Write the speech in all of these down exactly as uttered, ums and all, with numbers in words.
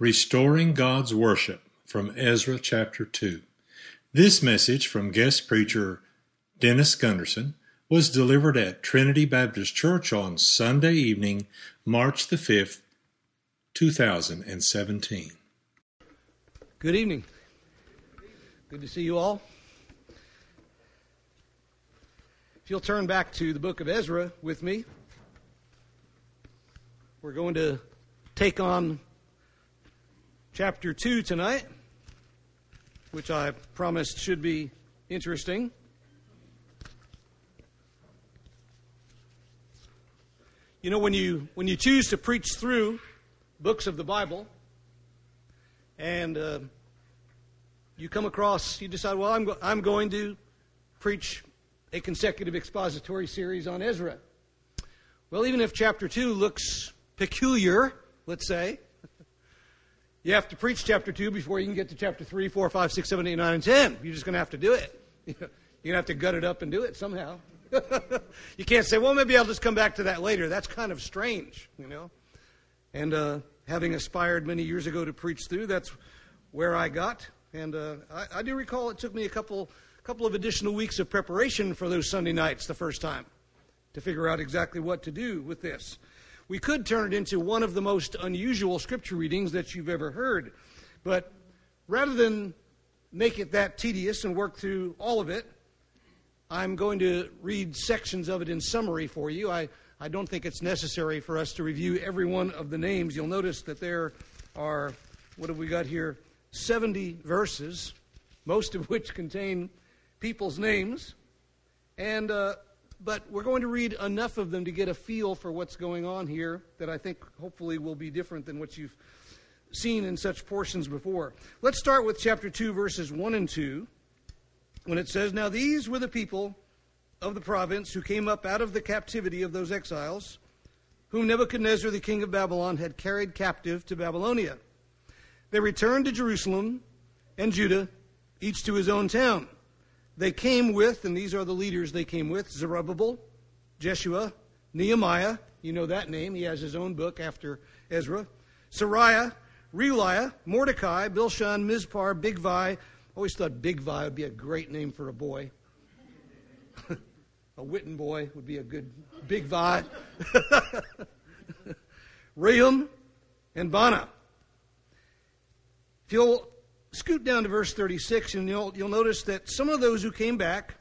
Restoring God's Worship from Ezra chapter two. This message from guest preacher Dennis Gunderson was delivered at Trinity Baptist Church on Sunday evening, March the fifth, two thousand seventeen. Good evening. Good to see you all. If you'll turn back to the book of Ezra with me, we're going to take on chapter two tonight, which I promised should be interesting. You know, when you when you choose to preach through books of the Bible, and uh, you come across, you decide, well, I'm go- I'm going to preach a consecutive expository series on Ezra. Well, even if chapter two looks peculiar, let's say, you have to preach chapter two before you can get to chapter three, four, five, six, seven, eight, nine, and ten. You're just going to have to do it. You're going to have to gut it up and do it somehow. You can't say, well, maybe I'll just come back to that later. That's kind of strange, you know. And uh, having aspired many years ago to preach through, that's where I got. And uh, I, I do recall it took me a couple, couple of additional weeks of preparation for those Sunday nights the first time to figure out exactly what to do with this. We could turn it into one of the most unusual scripture readings that you've ever heard. But rather than make it that tedious and work through all of it, I'm going to read sections of it in summary for you. I, I don't think it's necessary for us to review every one of the names. You'll notice that there are, what have we got here, seventy verses, most of which contain people's names. And uh, but we're going to read enough of them to get a feel for what's going on here that I think hopefully will be different than what you've seen in such portions before. Let's start with chapter two, verses one and two, when it says, "Now these were the people of the province who came up out of the captivity of those exiles, whom Nebuchadnezzar the king of Babylon had carried captive to Babylonia. They returned to Jerusalem and Judah, each to his own town. They came with," and these are the leaders they came with, "Zerubbabel, Jeshua, Nehemiah," you know that name, he has his own book after Ezra, "Sariah, Reliah, Mordecai, Bilshan, Mizpar, Bigvai." Always thought Bigvai would be a great name for a boy. A Witten boy would be a good Bigvai. Rehum and Bana. If you'll scoot down to verse thirty-six, and you'll, you'll notice that some of those who came back,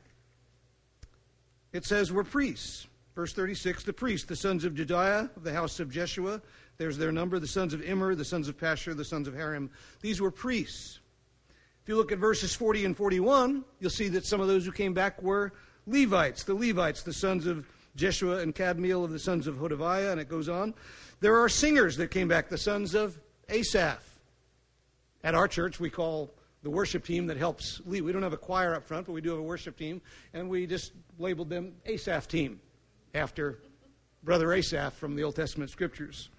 it says, were priests. Verse thirty-six, the priests, the sons of Jediah of the house of Jeshua, there's their number, the sons of Immer, the sons of Pashur, the sons of Harim. These were priests. If you look at verses forty and forty-one, you'll see that some of those who came back were Levites. The Levites, the sons of Jeshua and Kadmiel of the sons of Hodaviah, and it goes on. There are singers that came back, the sons of Asaph. At our church, we call the worship team that helps lead. We don't have a choir up front, but we do have a worship team, and we just labeled them Asaph team, after Brother Asaph from the Old Testament Scriptures.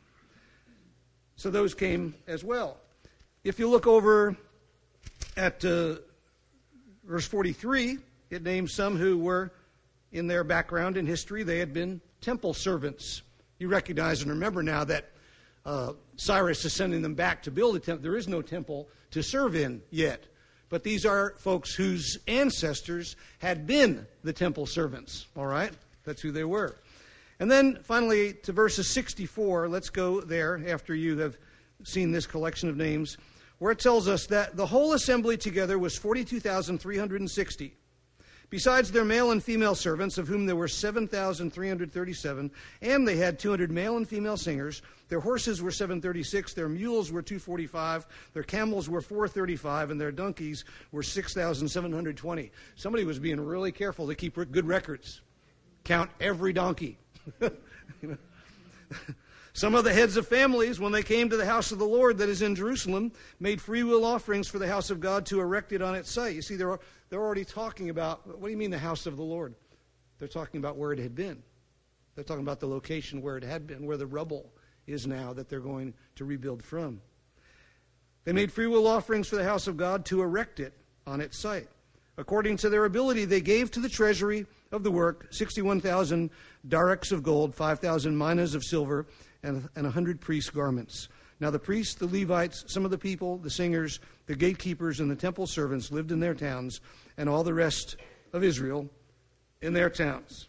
So those came as well. If you look over at uh, verse forty-three, it names some who were, in their background in history, they had been temple servants. You recognize and remember now that Uh, Cyrus is sending them back to build a temple. There is no temple to serve in yet. But these are folks whose ancestors had been the temple servants. All right? That's who they were. And then finally to verses sixty-four, let's go there after you have seen this collection of names, where it tells us that the whole assembly together was forty-two thousand three hundred sixty. Besides their male and female servants, of whom there were seven thousand three hundred thirty-seven, and they had two hundred male and female singers. Their horses were seven hundred thirty-six, their mules were two hundred forty-five, their camels were four hundred thirty-five, and their donkeys were six thousand seven hundred twenty. Somebody was being really careful to keep good records. Count every donkey. You know? Some of the heads of families, when they came to the house of the Lord that is in Jerusalem, made freewill offerings for the house of God to erect it on its site. You see, they're, they're already talking about, what do you mean the house of the Lord? They're talking about where it had been. They're talking about the location where it had been, where the rubble is now that they're going to rebuild from. They made freewill offerings for the house of God to erect it on its site. According to their ability, they gave to the treasury of the work sixty-one thousand daraks of gold, five thousand minas of silver, and, and one hundred priests' garments. Now the priests, the Levites, some of the people, the singers, the gatekeepers, and the temple servants lived in their towns, and all the rest of Israel in their towns.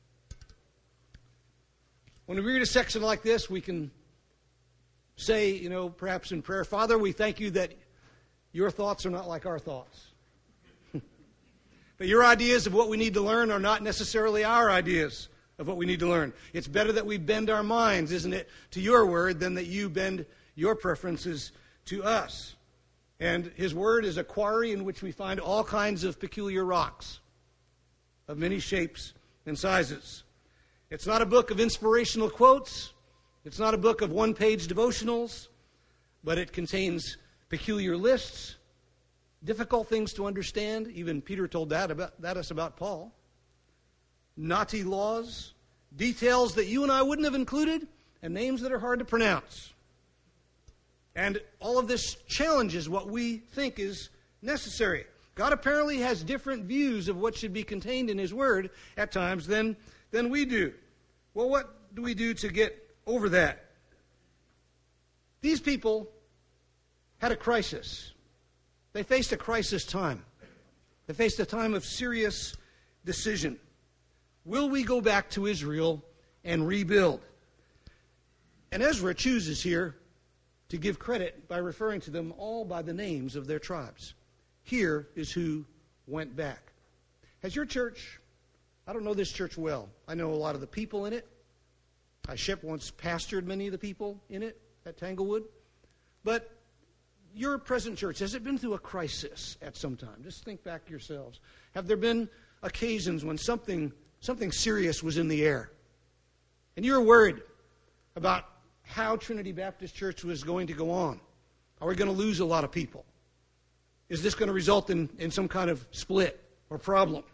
When we read a section like this, we can say, you know, perhaps in prayer, Father, we thank you that your thoughts are not like our thoughts. That your ideas of what we need to learn are not necessarily our ideas of what we need to learn. It's better that we bend our minds, isn't it, to your word than that you bend your preferences to us. And his word is a quarry in which we find all kinds of peculiar rocks of many shapes and sizes. It's not a book of inspirational quotes. It's not a book of one-page devotionals, but it contains peculiar lists, difficult things to understand. Even Peter told that about that us about Paul. Naughty laws, details that you and I wouldn't have included, and names that are hard to pronounce. And all of this challenges what we think is necessary. God apparently has different views of what should be contained in his word at times than, than we do. Well, what do we do to get over that? These people had a crisis. They faced a crisis time. They faced a time of serious decision. Will we go back to Israel and rebuild? And Ezra chooses here to give credit by referring to them all by the names of their tribes. Here is who went back. Has your church, I don't know this church well. I know a lot of the people in it. I Shep once pastored many of the people in it at Tanglewood. But your present church, has it been through a crisis at some time? Just think back yourselves. Have there been occasions when something something serious was in the air? And you were worried about how Trinity Baptist Church was going to go on. Are we going to lose a lot of people? Is this going to result in, in some kind of split or problem?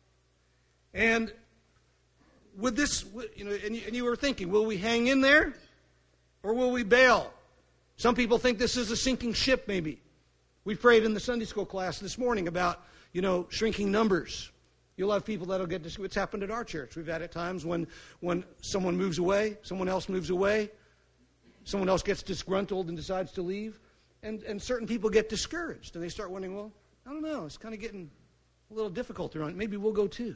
And with this, you know, and you, and you were thinking, will we hang in there or will we bail? Some people think this is a sinking ship, maybe. We prayed in the Sunday school class this morning about, you know, shrinking numbers. You'll have people that'll get discouraged. It's happened at our church. We've had at times when, when someone moves away, someone else moves away, someone else gets disgruntled and decides to leave, and, and certain people get discouraged. And they start wondering, well, I don't know, it's kind of getting a little difficult around. Maybe we'll go too.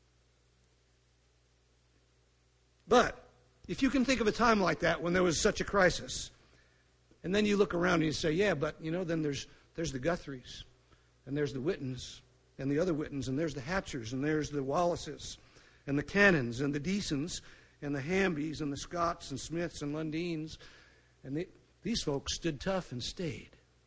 But if you can think of a time like that when there was such a crisis, and then you look around and you say, yeah, but, you know, then there's there's the Guthries, and there's the Wittens, and the other Wittens, and there's the Hatchers, and there's the Wallaces, and the Cannons, and the Deasons, and the Hambys, and the Scotts, and Smiths, and Lundines. And they, these folks stood tough and stayed.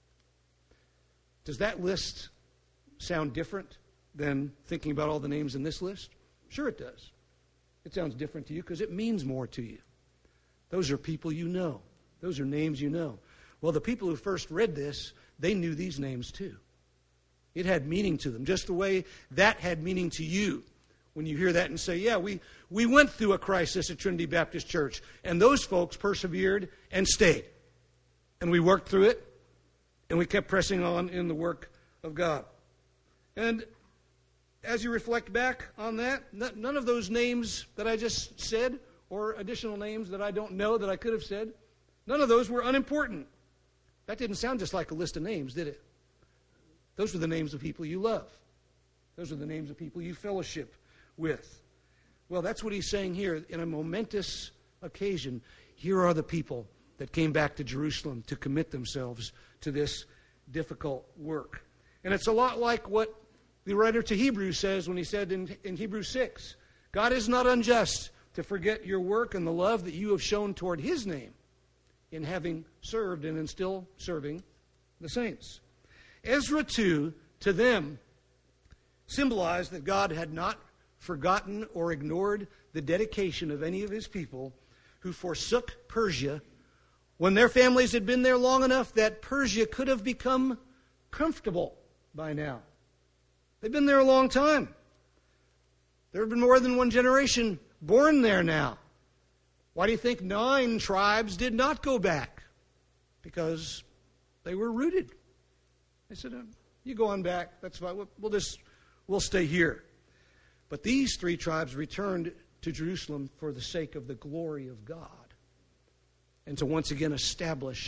Does that list sound different than thinking about all the names in this list? Sure it does. It sounds different to you because it means more to you. Those are people you know. Those are names you know. Well, the people who first read this, they knew these names too. It had meaning to them, just the way that had meaning to you when you hear that and say, yeah, we, we went through a crisis at Trinity Baptist Church, and those folks persevered and stayed. And we worked through it, and we kept pressing on in the work of God. And as you reflect back on that, none of those names that I just said, or additional names that I don't know that I could have said, none of those were unimportant. That didn't sound just like a list of names, did it? Those were the names of people you love. Those are the names of people you fellowship with. Well, that's what he's saying here. In a momentous occasion, here are the people that came back to Jerusalem to commit themselves to this difficult work. And it's a lot like what the writer to Hebrews says when he said in, in Hebrews six, God is not unjust to forget your work and the love that you have shown toward his name in having served and in still serving the saints. Ezra two, to them, symbolized that God had not forgotten or ignored the dedication of any of his people who forsook Persia when their families had been there long enough that Persia could have become comfortable by now. They've been there a long time. There have been more than one generation born there now. Why do you think nine tribes did not go back? Because they were rooted. They said, oh, you go on back. That's fine. We'll, we'll just, we'll stay here. But these three tribes returned to Jerusalem for the sake of the glory of God and to once again establish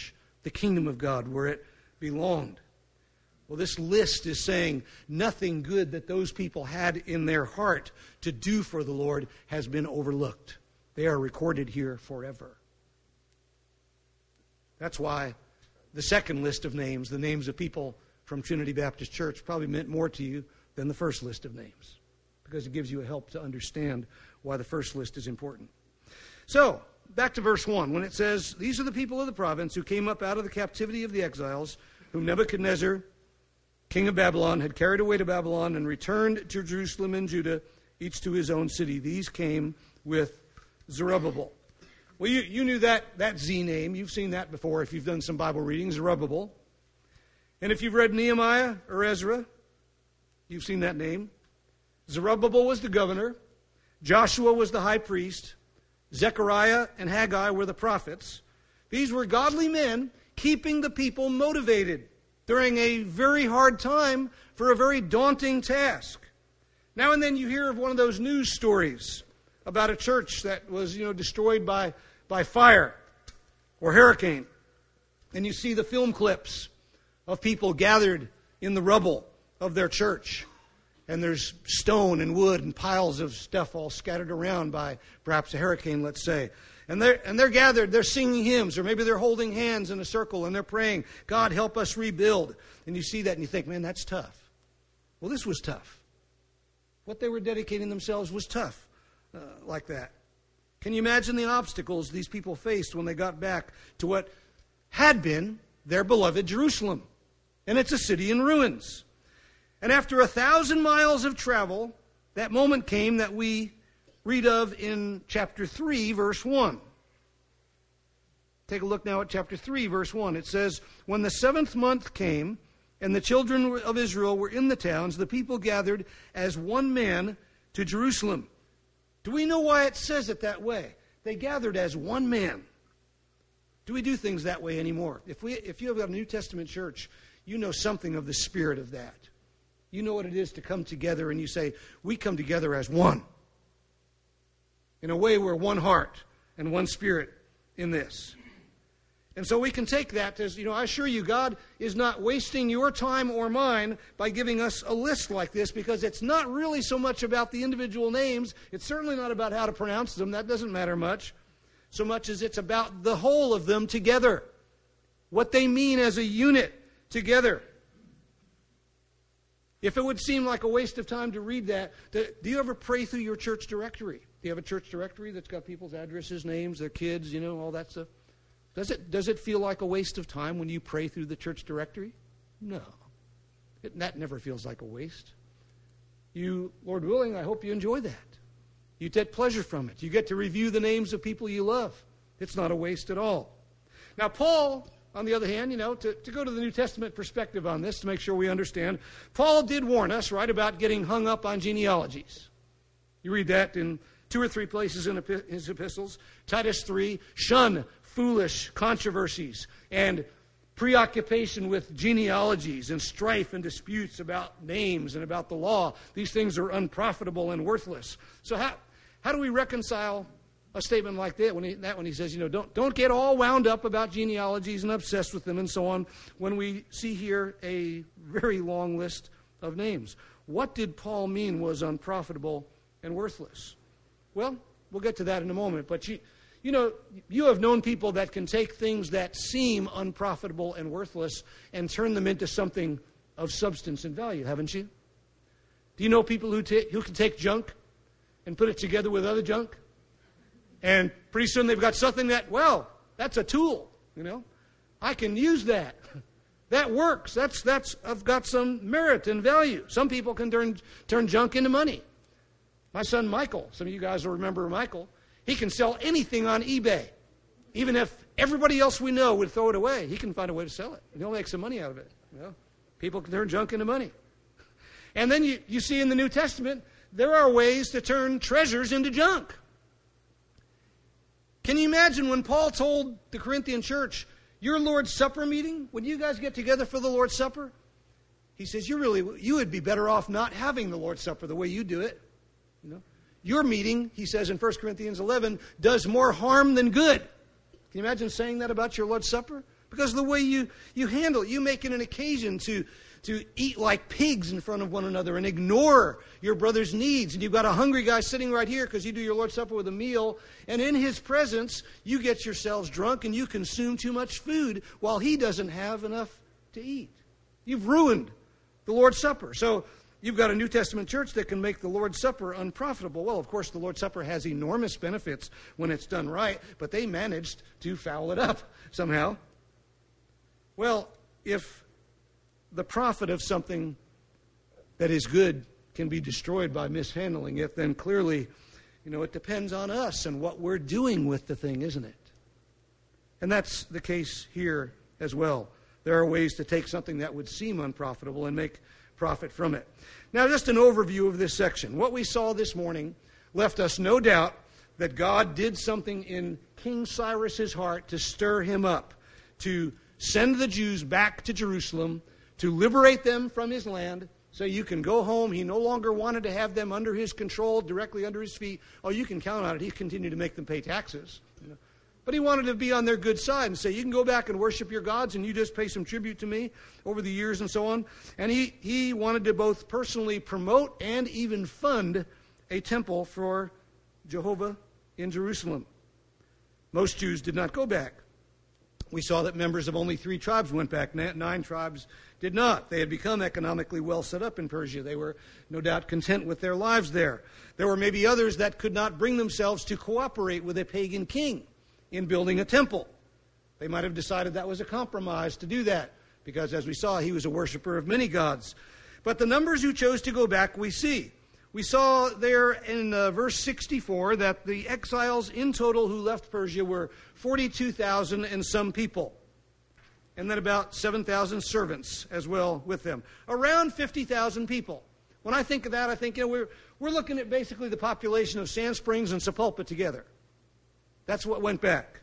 the kingdom of God where it belonged. Well, this list is saying nothing good that those people had in their heart to do for the Lord has been overlooked. They are recorded here forever. That's why the second list of names, the names of people from Trinity Baptist Church, probably meant more to you than the first list of names, because it gives you a help to understand why the first list is important. So, back to verse one, when it says, "These are the people of the province who came up out of the captivity of the exiles, whom Nebuchadnezzar, king of Babylon, had carried away to Babylon and returned to Jerusalem and Judah, each to his own city. These came with Zerubbabel." Well, you, you knew that, that Z name. You've seen that before if you've done some Bible reading, Zerubbabel. And if you've read Nehemiah or Ezra, you've seen that name. Zerubbabel was the governor. Joshua was the high priest. Zechariah and Haggai were the prophets. These were godly men keeping the people motivated during a very hard time for a very daunting task. Now and then you hear of one of those news stories about a church that was, you know, destroyed by, by fire or hurricane. And you see the film clips of people gathered in the rubble of their church. And there's stone and wood and piles of stuff all scattered around by perhaps a hurricane, let's say. And they're, and they're gathered, they're singing hymns, or maybe they're holding hands in a circle and they're praying, "God, help us rebuild." And you see that and you think, man, that's tough. Well, this was tough. What they were dedicating themselves was tough uh, like that. Can you imagine the obstacles these people faced when they got back to what had been their beloved Jerusalem? And it's a city in ruins. And after a thousand miles of travel, that moment came that we read of in chapter three, verse one. Take a look now at chapter three, verse one. It says, "When the seventh month came, and the children of Israel were in the towns, the people gathered as one man to Jerusalem." Do we know why it says it that way? They gathered as one man. Do we do things that way anymore? If we, if you have a New Testament church, you know something of the spirit of that. You know what it is to come together and you say, we come together as one. In a way, we're one heart and one spirit in this. And so we can take that as, you know, I assure you, God is not wasting your time or mine by giving us a list like this, because it's not really so much about the individual names. It's certainly not about how to pronounce them. That doesn't matter much. So much as it's about the whole of them together. What they mean as a unit together. If it would seem like a waste of time to read that, do you ever pray through your church directory? Do you have a church directory that's got people's addresses, names, their kids, you know, all that stuff? Does it, does it feel like a waste of time when you pray through the church directory? No. It, that never feels like a waste. You, Lord willing, I hope you enjoy that. You take pleasure from it. You get to review the names of people you love. It's not a waste at all. Now, Paul, on the other hand, you know, to, to go to the New Testament perspective on this, to make sure we understand, Paul did warn us, right, about getting hung up on genealogies. You read that in two or three places in his epistles. Titus three, shun foolish controversies and preoccupation with genealogies and strife and disputes about names and about the law. These things are unprofitable and worthless. So how, how do we reconcile a statement like that when he, that when he says, you know, don't, don't get all wound up about genealogies and obsessed with them and so on, when we see here a very long list of names? What did Paul mean was unprofitable and worthless? Well, we'll get to that in a moment, but you, you know, you have known people that can take things that seem unprofitable and worthless and turn them into something of substance and value, haven't you? Do you know people who, ta- who can take junk and put it together with other junk? And pretty soon they've got something that, well, that's a tool, you know. I can use that. That works. That's, that's, I've got some merit and value. Some people can turn, turn junk into money. My son Michael, some of you guys will remember Michael, he can sell anything on eBay. Even if everybody else we know would throw it away, he can find a way to sell it. And he'll make some money out of it. You know? People can turn junk into money. And then you, you see in the New Testament, there are ways to turn treasures into junk. Can you imagine when Paul told the Corinthian church, your Lord's Supper meeting, when you guys get together for the Lord's Supper, he says, you really, you would be better off not having the Lord's Supper the way you do it. You know? Your meeting, he says in First Corinthians eleven, does more harm than good. Can you imagine saying that about your Lord's Supper? Because of the way you, you handle it. You make it an occasion to, to eat like pigs in front of one another and ignore your brother's needs. And you've got a hungry guy sitting right here because you do your Lord's Supper with a meal. And in his presence, you get yourselves drunk and you consume too much food while he doesn't have enough to eat. You've ruined the Lord's Supper. So you've got a New Testament church that can make the Lord's Supper unprofitable. Well, of course, the Lord's Supper has enormous benefits when it's done right, but they managed to foul it up somehow. Well, if the profit of something that is good can be destroyed by mishandling it, then clearly, you know, it depends on us and what we're doing with the thing, isn't it? And that's the case here as well. There are ways to take something that would seem unprofitable and make profit from it. Now, just an overview of this section. What we saw this morning left us no doubt that God did something in King Cyrus's heart to stir him up, to send the Jews back to Jerusalem, to liberate them from his land, so you can go home. He no longer wanted to have them under his control, directly under his feet. Oh, you can count on it. He continued to make them pay taxes. You know. But he wanted to be on their good side and say, you can go back and worship your gods and you just pay some tribute to me over the years and so on. And he, he wanted to both personally promote and even fund a temple for Jehovah in Jerusalem. Most Jews did not go back. We saw that members of only three tribes went back. Nine tribes did not. They had become economically well set up in Persia. They were no doubt content with their lives there. There were maybe others that could not bring themselves to cooperate with a pagan king in building a temple. They might have decided that was a compromise to do that, because as we saw, he was a worshiper of many gods. But the numbers who chose to go back, we see. We saw there in uh, verse sixty-four that the exiles in total who left Persia were forty-two thousand and some people. And then about seven thousand servants as well with them. Around fifty thousand people. When I think of that, I think, you know, we're, we're looking at basically the population of Sand Springs and Sapulpa together. That's what went back.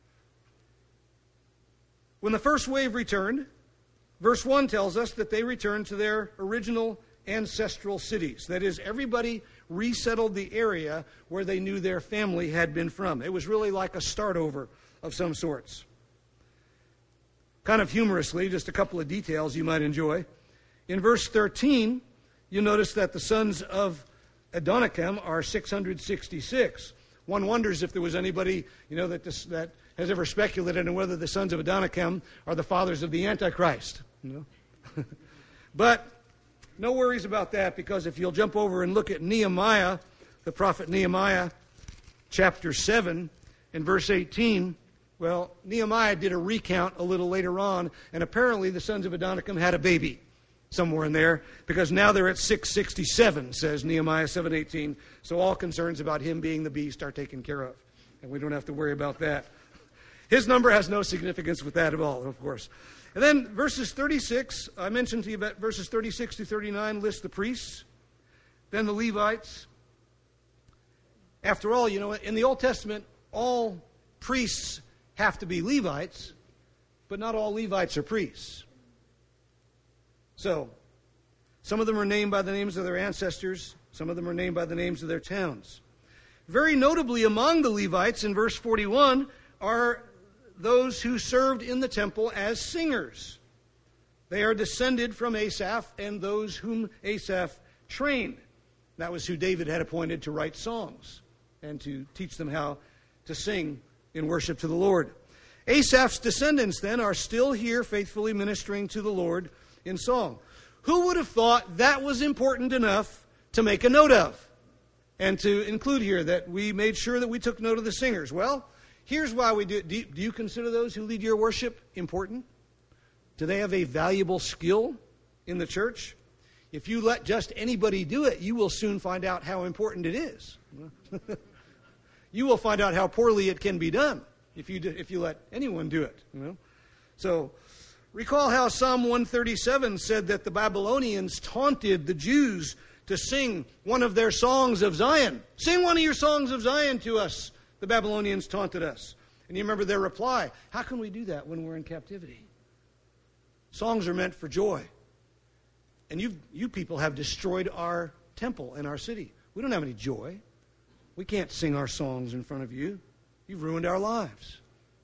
When the first wave returned, verse one tells us that they returned to their original ancestral cities. That is, everybody resettled the area where they knew their family had been from. It was really like a start over of some sorts. Kind of humorously, just a couple of details you might enjoy. In verse thirteen, you'll notice that the sons of Adonikam are six hundred sixty-six. One wonders if there was anybody, you know, that this, that has ever speculated on whether the sons of Adonikam are the fathers of the Antichrist. You know? But no worries about that, because if you'll jump over and look at Nehemiah, the prophet Nehemiah, chapter seven, and verse eighteen, well, Nehemiah did a recount a little later on, and apparently the sons of Adonikam had a baby somewhere in there, because now they're at six sixty-seven, says Nehemiah seven eighteen. So all concerns about him being the beast are taken care of, and we don't have to worry about that. His number has no significance with that at all, of course. And then verses thirty-six, I mentioned to you about verses thirty-six to thirty-nine list the priests, then the Levites. After all, you know, in the Old Testament, all priests have to be Levites, but not all Levites are priests. So, some of them are named by the names of their ancestors, some of them are named by the names of their towns. Very notably among the Levites in verse forty-one are those who served in the temple as singers. They are descended from Asaph and those whom Asaph trained. That was who David had appointed to write songs and to teach them how to sing in worship to the Lord. Asaph's descendants, then, are still here faithfully ministering to the Lord in song. Who would have thought that was important enough to make a note of and to include here, that we made sure that we took note of the singers? Well, here's why we do it. Do you, do you consider those who lead your worship important? Do they have a valuable skill in the church? If you let just anybody do it, you will soon find out how important it is. You will find out how poorly it can be done if you do, if you let anyone do it. You know? So, recall how Psalm one thirty-seven said that the Babylonians taunted the Jews to sing one of their songs of Zion. Sing one of your songs of Zion to us. The Babylonians taunted us. And you remember their reply. How can we do that when we're in captivity? Songs are meant for joy. And you you people have destroyed our temple and our city. We don't have any joy. We can't sing our songs in front of you. You've ruined our lives.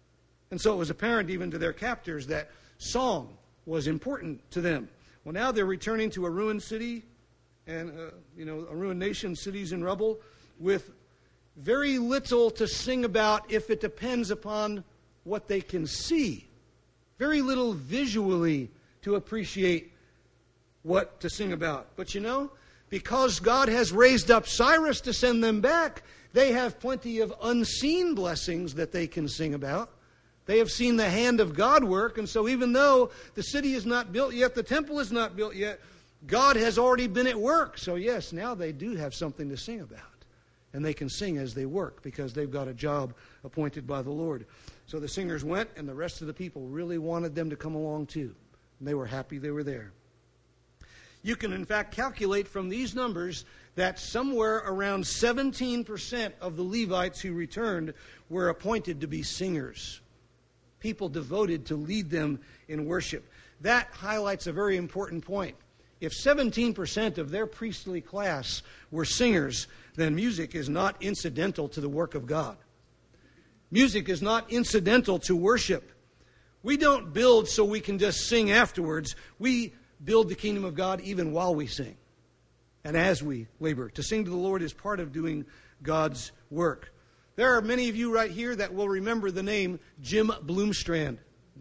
And so it was apparent even to their captors that song was important to them. Well, now they're returning to a ruined city and, uh, you know, a ruined nation, cities in rubble, with very little to sing about if it depends upon what they can see. Very little visually to appreciate what to sing about. But you know, because God has raised up Cyrus to send them back, they have plenty of unseen blessings that they can sing about. They have seen the hand of God work, and so even though the city is not built yet, the temple is not built yet, God has already been at work. So yes, now they do have something to sing about. And they can sing as they work because they've got a job appointed by the Lord. So the singers went, and the rest of the people really wanted them to come along too. And they were happy they were there. You can in fact calculate from these numbers that somewhere around seventeen percent of the Levites who returned were appointed to be singers. People devoted to lead them in worship. That highlights a very important point. If seventeen percent of their priestly class were singers, then music is not incidental to the work of God. Music is not incidental to worship. We don't build so we can just sing afterwards. We build the kingdom of God even while we sing and as we labor. To sing to the Lord is part of doing God's work. There are many of you right here that will remember the name Jim Bloomstrand.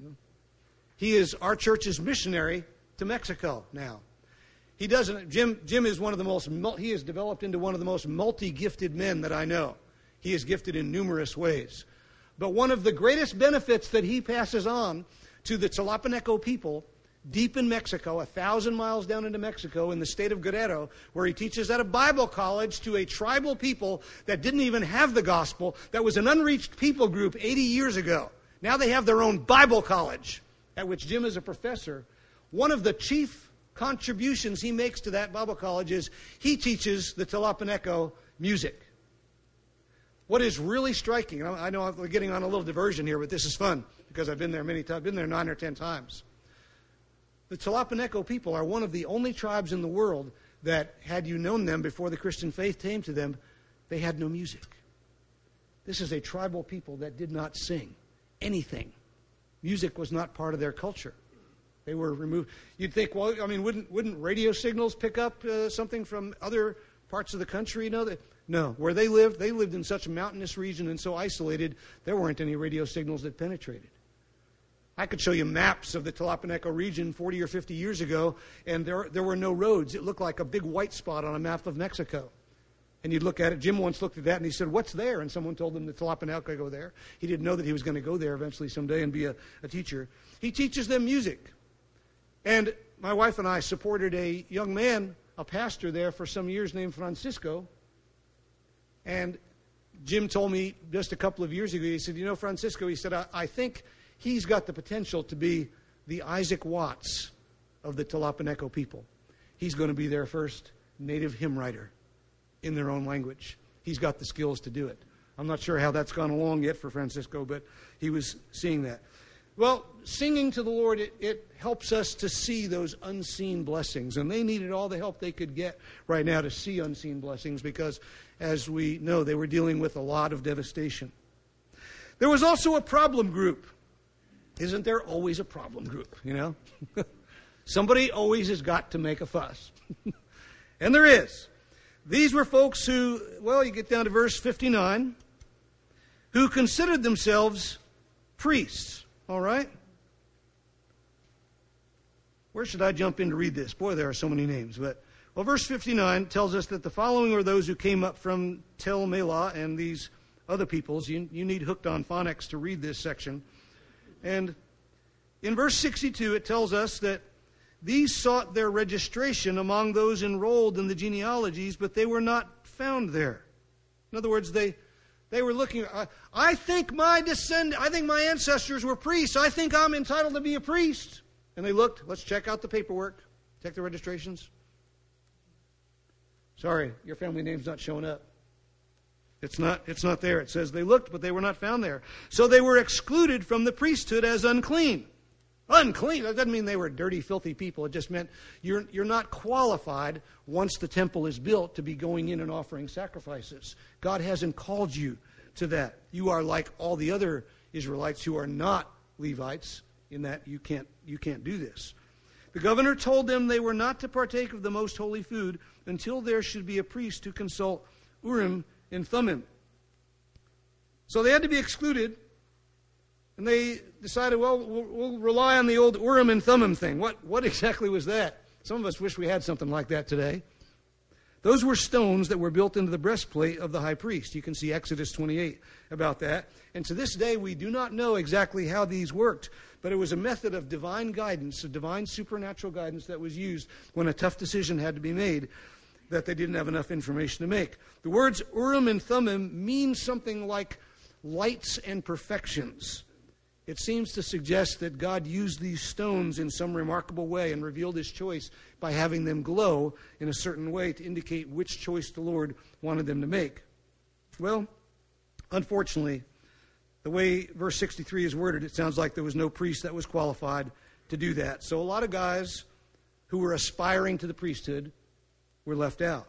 He is our church's missionary to Mexico now. He doesn't. Jim. Jim is one of the most. He has developed into one of the most multi-gifted men that I know. He is gifted in numerous ways, but one of the greatest benefits that he passes on to the Chalapaneco people deep in Mexico, a thousand miles down into Mexico, in the state of Guerrero, where he teaches at a Bible college to a tribal people that didn't even have the gospel. That was an unreached people group eighty years ago. Now they have their own Bible college, at which Jim is a professor. One of the chief contributions he makes to that Bible college is he teaches the Chalapaneco music. What is really striking, and I know I'm getting on a little diversion here, but this is fun because I've been there many times. I've been there nine or ten times. The Chalapaneco people are one of the only tribes in the world that, had you known them before the Christian faith came to them, they had no music. This is a tribal people that did not sing anything. Music was not part of their culture. They were removed. You'd think, well, I mean, wouldn't wouldn't radio signals pick up uh, something from other parts of the country? You know, that, no. Where they lived, they lived in such a mountainous region and so isolated, there weren't any radio signals that penetrated. I could show you maps of the Chalapaneco region forty or fifty years ago, and there there were no roads. It looked like a big white spot on a map of Mexico. And you'd look at it. Jim once looked at that and he said, "What's there?" And someone told him the Chalapaneco go there. He didn't know that he was going to go there eventually someday and be a, a teacher. He teaches them music. And my wife and I supported a young man, a pastor there for some years named Francisco. And Jim told me just a couple of years ago, he said, "You know, Francisco," he said, I, I think he's got the potential to be the Isaac Watts of the Chalapaneco people. He's going to be their first native hymn writer in their own language. He's got the skills to do it." I'm not sure how that's gone along yet for Francisco, but he was seeing that. Well, singing to the Lord, it, it helps us to see those unseen blessings. And they needed all the help they could get right now to see unseen blessings because, as we know, they were dealing with a lot of devastation. There was also a problem group. Isn't there always a problem group, you know? Somebody always has got to make a fuss. And there is. These were folks who, well, you get down to verse fifty-nine, who considered themselves priests. All right? Where should I jump in to read this? Boy, there are so many names. But, well, verse fifty-nine tells us that the following were those who came up from Tel Melah and these other peoples. You, you need hooked on phonics to read this section. And in verse sixty-two, it tells us that these sought their registration among those enrolled in the genealogies, but they were not found there. In other words, they they were looking. I, I think my descend. I think my ancestors were priests. I think I'm entitled to be a priest. And they looked. Let's check out the paperwork. Check the registrations. Sorry, your family name's not showing up. It's not, it's not there. It says they looked, but they were not found there. So they were excluded from the priesthood as unclean. Unclean. That doesn't mean they were dirty, filthy people. It just meant you're, you're not qualified once the temple is built to be going in and offering sacrifices. God hasn't called you to that. You are like all the other Israelites who are not Levites, in that you can't, you can't do this. The governor told them they were not to partake of the most holy food until there should be a priest to consult Urim and Thummim. So they had to be excluded, and they decided, well, we'll, we'll rely on the old Urim and Thummim thing. What, what exactly was that? Some of us wish we had something like that today. Those were stones that were built into the breastplate of the high priest. You can see Exodus twenty-eight about that. And to this day, we do not know exactly how these worked, but it was a method of divine guidance, a divine supernatural guidance that was used when a tough decision had to be made that they didn't have enough information to make. The words Urim and Thummim mean something like lights and perfections. It seems to suggest that God used these stones in some remarkable way and revealed his choice by having them glow in a certain way to indicate which choice the Lord wanted them to make. Well, unfortunately, the way verse sixty-three is worded, it sounds like there was no priest that was qualified to do that. So a lot of guys who were aspiring to the priesthood were left out.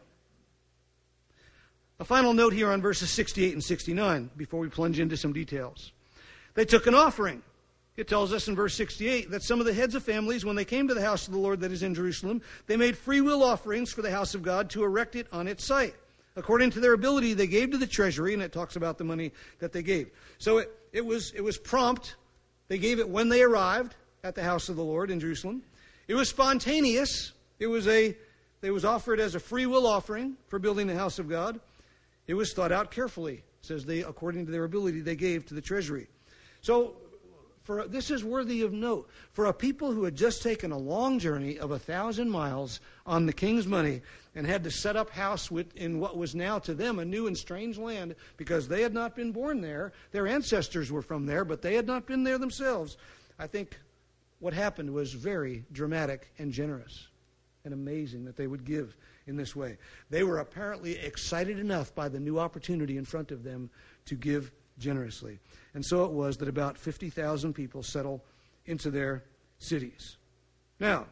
A final note here on verses sixty-eight and sixty-nine before we plunge into some details. They took an offering. It tells us in verse sixty-eight that some of the heads of families, when they came to the house of the Lord that is in Jerusalem, they made free will offerings for the house of God to erect it on its site. According to their ability, they gave to the treasury, and it talks about the money that they gave. So it, it was it was prompt. They gave it when they arrived at the house of the Lord in Jerusalem. It was spontaneous. It was a it was offered as a free will offering for building the house of God. It was thought out carefully. It says they, according to their ability, they gave to the treasury. So for this is worthy of note. For a people who had just taken a long journey of a thousand miles on the king's money and had to set up house with, in what was now to them a new and strange land because they had not been born there. Their ancestors were from there, but they had not been there themselves. I think what happened was very dramatic and generous and amazing that they would give in this way. They were apparently excited enough by the new opportunity in front of them to give generously. And so it was that about fifty thousand people settled into their cities. Now,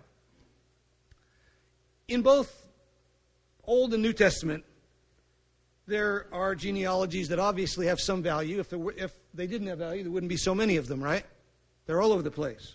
in both Old and New Testament, there are genealogies that obviously have some value. If, there were, if they didn't have value, there wouldn't be so many of them, right? They're all over the place.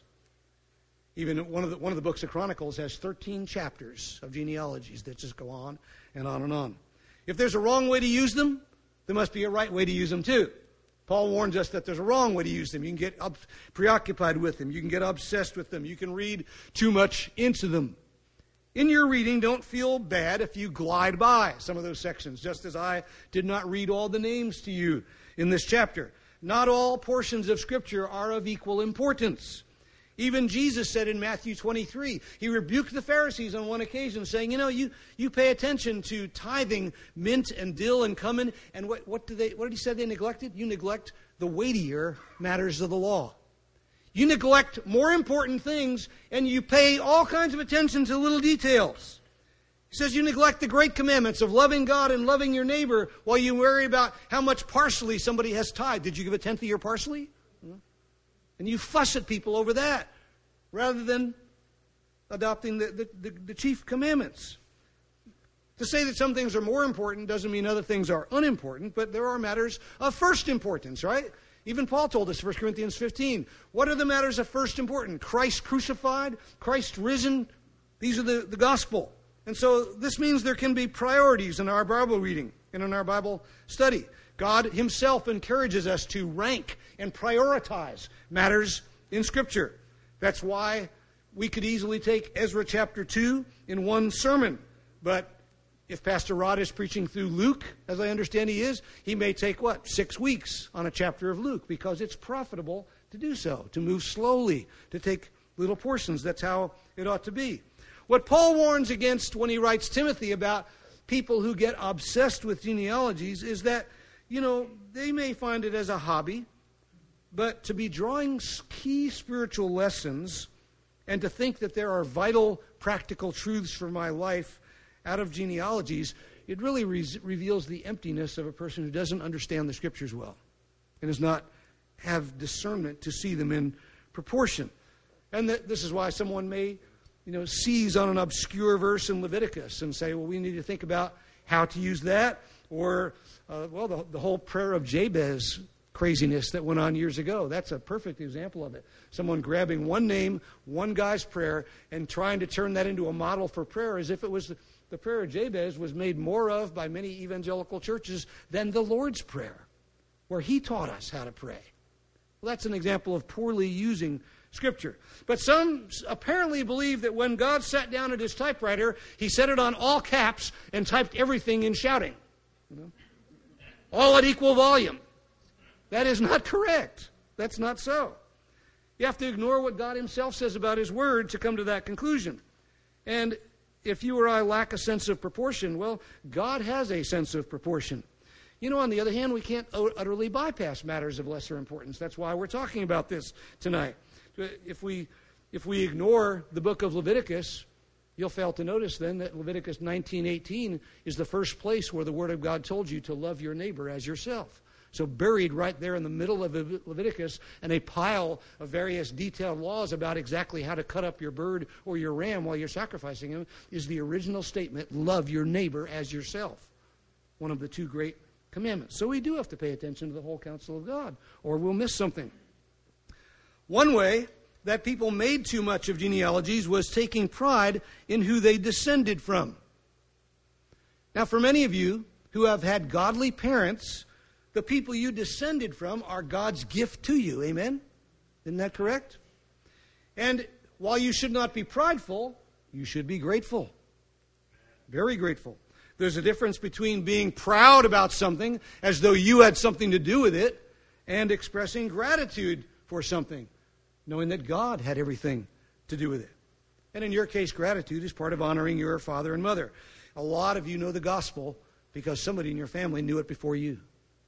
Even one of the, one of the books of Chronicles has thirteen chapters of genealogies that just go on and on and on. If there's a wrong way to use them, there must be a right way to use them too. Paul warns us that there's a wrong way to use them. You can get up, preoccupied with them. You can get obsessed with them. You can read too much into them. In your reading, don't feel bad if you glide by some of those sections, just as I did not read all the names to you in this chapter. Not all portions of Scripture are of equal importance. Even Jesus said in Matthew twenty-three, he rebuked the Pharisees on one occasion, saying, you know, you, you pay attention to tithing mint and dill and cumin, and what, what, do they, what did he say they neglected? You neglect the weightier matters of the law. You neglect more important things, and you pay all kinds of attention to little details. He says you neglect the great commandments of loving God and loving your neighbor while you worry about how much parsley somebody has tithed. Did you give a tenth of your parsley? And you fuss at people over that rather than adopting the, the, the, the chief commandments. To say that some things are more important doesn't mean other things are unimportant, but there are matters of first importance, right? Even Paul told us, First Corinthians fifteen, what are the matters of first importance? Christ crucified, Christ risen. These are the, the gospel. And so this means there can be priorities in our Bible reading and in our Bible study. God himself encourages us to rank and prioritize matters in Scripture. That's why we could easily take Ezra chapter two in one sermon. But if Pastor Rod is preaching through Luke, as I understand he is, he may take, what, six weeks on a chapter of Luke because it's profitable to do so, to move slowly, to take little portions. That's how it ought to be. What Paul warns against when he writes Timothy about people who get obsessed with genealogies is that, you know, they may find it as a hobby, but to be drawing key spiritual lessons and to think that there are vital, practical truths for my life out of genealogies, it really re- reveals the emptiness of a person who doesn't understand the Scriptures well and does not have discernment to see them in proportion. And th- this is why someone may, you know, seize on an obscure verse in Leviticus and say, well, we need to think about how to use that. Or, uh, well, the, the whole prayer of Jabez craziness that went on years ago. That's a perfect example of it. Someone grabbing one name, one guy's prayer, and trying to turn that into a model for prayer as if it was the, the prayer of Jabez was made more of by many evangelical churches than the Lord's Prayer, where he taught us how to pray. Well, that's an example of poorly using Scripture. But some apparently believe that when God sat down at his typewriter, he set it on all caps and typed everything in shouting. You know? All at equal volume. That is not correct. That's not so. You have to ignore what God himself says about his word to come to that conclusion. And if you or I lack a sense of proportion, well, God has a sense of proportion. You know, on the other hand, we can't utterly bypass matters of lesser importance. That's why we're talking about this tonight. If we, if we ignore the book of Leviticus, you'll fail to notice then that Leviticus nineteen eighteen is the first place where the Word of God told you to love your neighbor as yourself. So buried right there in the middle of Leviticus and a pile of various detailed laws about exactly how to cut up your bird or your ram while you're sacrificing him is the original statement, love your neighbor as yourself. One of the two great commandments. So we do have to pay attention to the whole counsel of God, or we'll miss something. One way that people made too much of genealogies was taking pride in who they descended from. Now, for many of you who have had godly parents, the people you descended from are God's gift to you. Amen? Isn't that correct? And while you should not be prideful, you should be grateful. Very grateful. There's a difference between being proud about something as though you had something to do with it and expressing gratitude for something, knowing that God had everything to do with it. And in your case, gratitude is part of honoring your father and mother. A lot of you know the gospel because somebody in your family knew it before you.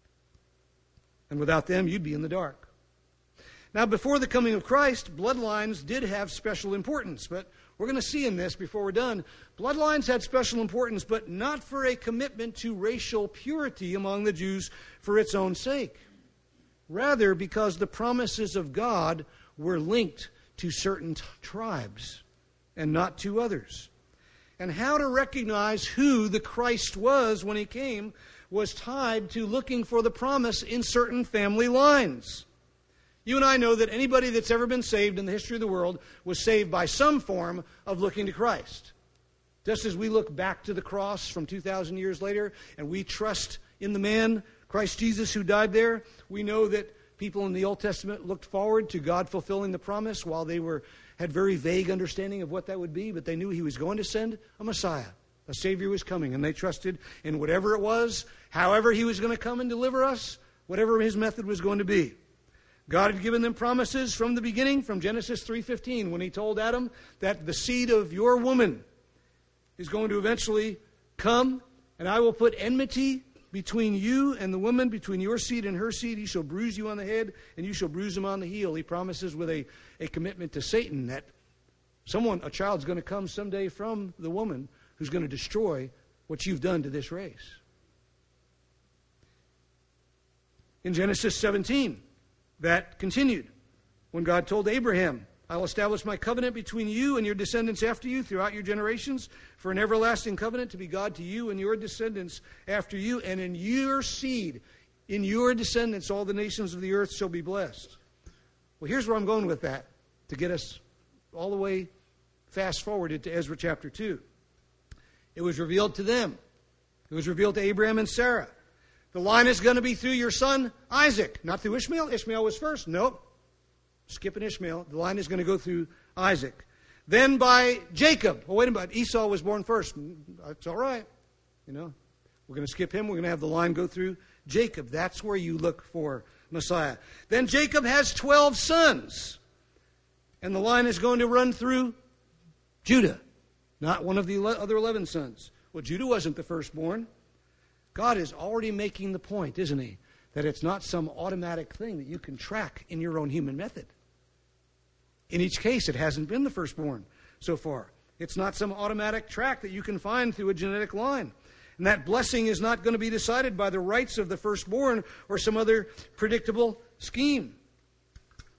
And without them, you'd be in the dark. Now, before the coming of Christ, bloodlines did have special importance. But we're going to see in this, before we're done, bloodlines had special importance, but not for a commitment to racial purity among the Jews for its own sake. Rather, because the promises of God were linked to certain t- tribes and not to others. And how to recognize who the Christ was when he came was tied to looking for the promise in certain family lines. You and I know that anybody that's ever been saved in the history of the world was saved by some form of looking to Christ. Just as we look back to the cross from two thousand years later and we trust in the man, Christ Jesus, who died there, we know that people in the Old Testament looked forward to God fulfilling the promise while they were had very vague understanding of what that would be, but they knew he was going to send a Messiah. A Savior was coming, and they trusted in whatever it was, however he was going to come and deliver us, whatever his method was going to be. God had given them promises from the beginning, from Genesis three fifteen, when he told Adam that the seed of your woman is going to eventually come, and I will put enmity between you and the woman, between your seed and her seed. He shall bruise you on the head, and you shall bruise him on the heel. He promises with a, a commitment to Satan that someone, a child's going to come someday from the woman who's going to destroy what you've done to this race. In Genesis seventeen, that continued when God told Abraham, I'll establish my covenant between you and your descendants after you throughout your generations for an everlasting covenant to be God to you and your descendants after you, and in your seed, in your descendants, all the nations of the earth shall be blessed. Well, here's where I'm going with that to get us all the way fast forwarded to Ezra chapter two. It was revealed to them. It was revealed to Abraham and Sarah. The line is going to be through your son Isaac, not through Ishmael. Ishmael was first. Nope. Skipping Ishmael. The line is going to go through Isaac. Then by Jacob. Oh, wait a minute. Esau was born first. That's all right. You know, we're going to skip him. We're going to have the line go through Jacob. That's where you look for Messiah. Then Jacob has twelve sons. And the line is going to run through Judah, not one of the other eleven sons. Well, Judah wasn't the firstborn. God is already making the point, isn't he, that it's not some automatic thing that you can track in your own human method. In each case, it hasn't been the firstborn so far. It's not some automatic track that you can find through a genetic line. And that blessing is not going to be decided by the rights of the firstborn or some other predictable scheme.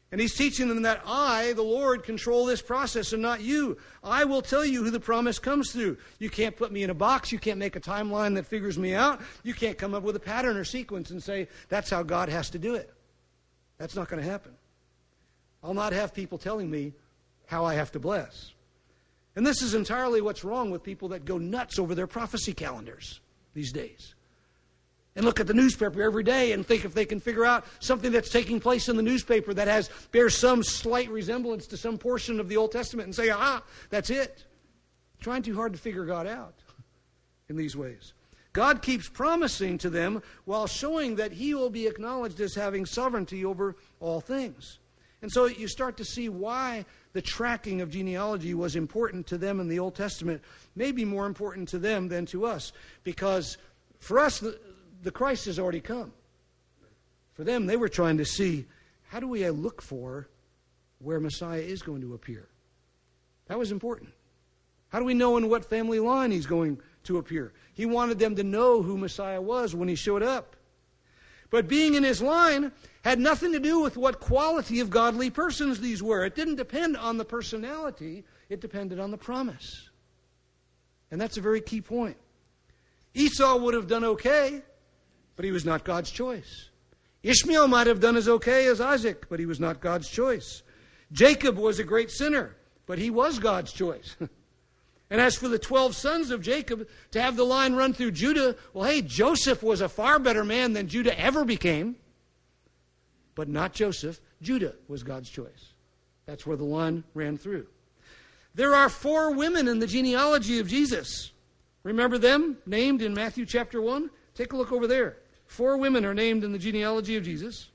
And he's teaching them that I, the Lord, control this process and not you. I will tell you who the promise comes through. You can't put me in a box. You can't make a timeline that figures me out. You can't come up with a pattern or sequence and say, that's how God has to do it. That's not going to happen. I'll not have people telling me how I have to bless. And this is entirely what's wrong with people that go nuts over their prophecy calendars these days. And look at the newspaper every day and think if they can figure out something that's taking place in the newspaper that has bears some slight resemblance to some portion of the Old Testament and say, ah, that's it. Trying too hard to figure God out in these ways. God keeps promising to them while showing that he will be acknowledged as having sovereignty over all things. And so you start to see why the tracking of genealogy was important to them in the Old Testament, maybe more important to them than to us. Because for us, the, the Christ has already come. For them, they were trying to see, how do we look for where Messiah is going to appear? That was important. How do we know in what family line he's going to appear? He wanted them to know who Messiah was when he showed up. But being in his line had nothing to do with what quality of godly persons these were. It didn't depend on the personality. It depended on the promise. And that's a very key point. Esau would have done okay, but he was not God's choice. Ishmael might have done as okay as Isaac, but he was not God's choice. Jacob was a great sinner, but he was God's choice. And as for the twelve sons of Jacob, to have the line run through Judah, well, hey, Joseph was a far better man than Judah ever became. But not Joseph. Judah was God's choice. That's where the line ran through. There are four women in the genealogy of Jesus. Remember them, named in Matthew chapter one? Take a look over there. Four women are named in the genealogy of Jesus.